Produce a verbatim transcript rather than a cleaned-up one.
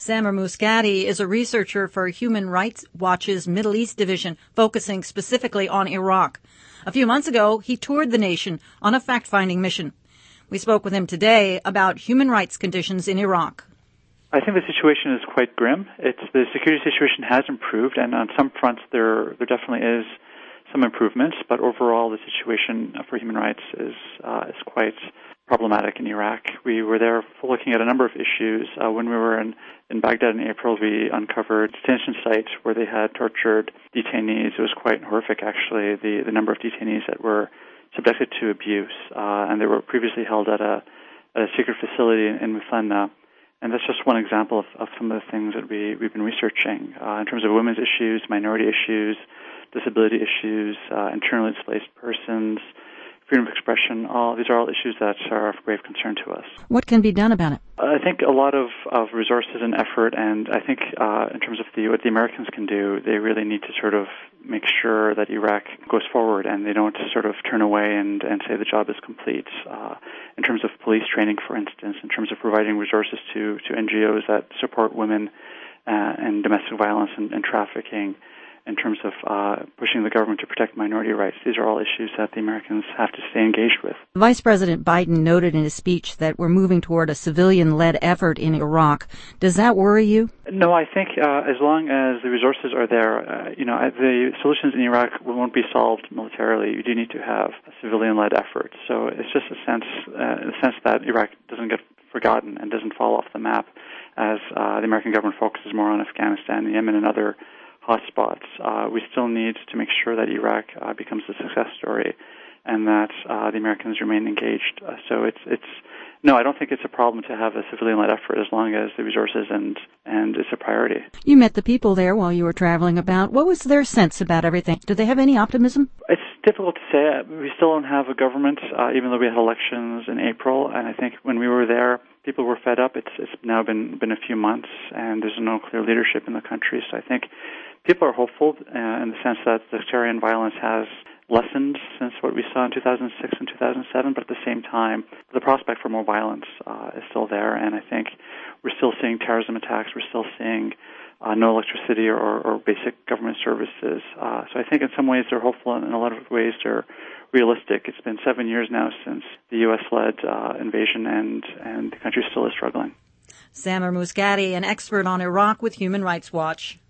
Samer Muscati is a researcher for Human Rights Watch's Middle East Division, focusing specifically on Iraq. A few months ago, he toured the nation on a fact-finding mission. We spoke with him today about human rights conditions in Iraq. I think the situation is quite grim. It's the security situation has improved, and on some fronts there there definitely is some improvements, but overall the situation for human rights is uh, is quite problematic in Iraq. We were there looking at a number of issues. Uh, when we were in, in Baghdad in April, we uncovered detention sites where they had tortured detainees. It was quite horrific, actually, the, the number of detainees that were subjected to abuse, uh, and they were previously held at a, at a secret facility in, in Muthanna. And that's just one example of, of some of the things that we, we've been researching uh, in terms of women's issues, minority issues, disability issues, uh, internally displaced persons, freedom of expression. All these are all issues that are of grave concern to us. What can be done about it? I think a lot of, of resources and effort, and I think uh, in terms of the, what the Americans can do, they really need to sort of make sure that Iraq goes forward and they don't sort of turn away and, and say the job is complete. Uh, in terms of police training, for instance, in terms of providing resources to, to N G Os that support women uh, and domestic violence and, and trafficking, in terms of uh, pushing the government to protect minority rights. These are all issues that the Americans have to stay engaged with. Vice President Biden noted in his speech that we're moving toward a civilian-led effort in Iraq. Does that worry you? No, I think uh, as long as the resources are there, uh, you know, the solutions in Iraq won't be solved militarily. You do need to have a civilian-led effort. So it's just a sense, uh, a sense that Iraq doesn't get forgotten and doesn't fall off the map as uh, the American government focuses more on Afghanistan, Yemen, and other hotspots. Uh, we still need to make sure that Iraq uh, becomes a success story and that uh, the Americans remain engaged. Uh, so it's it's no, I don't think it's a problem to have a civilian-led effort as long as the resources and and it's a priority. You met the people there while you were traveling about. What was their sense about everything? Do they have any optimism? It's difficult to say. We still don't have a government, uh, even though we had elections in April. And I think when we were there, people were fed up. It's it's now been been a few months, and there's no clear leadership in the country. So I think people are hopeful uh, in the sense that sectarian violence has lessened since what we saw in two thousand six and two thousand seven, but at the same time, the prospect for more violence uh, is still there, and I think we're still seeing terrorism attacks, we're still seeing uh, no electricity or, or basic government services. Uh, so I think in some ways they're hopeful, and in a lot of ways they're realistic. It's been seven years now since the U S-led uh, invasion, and, and the country still is struggling. Samer Muscati, an expert on Iraq with Human Rights Watch.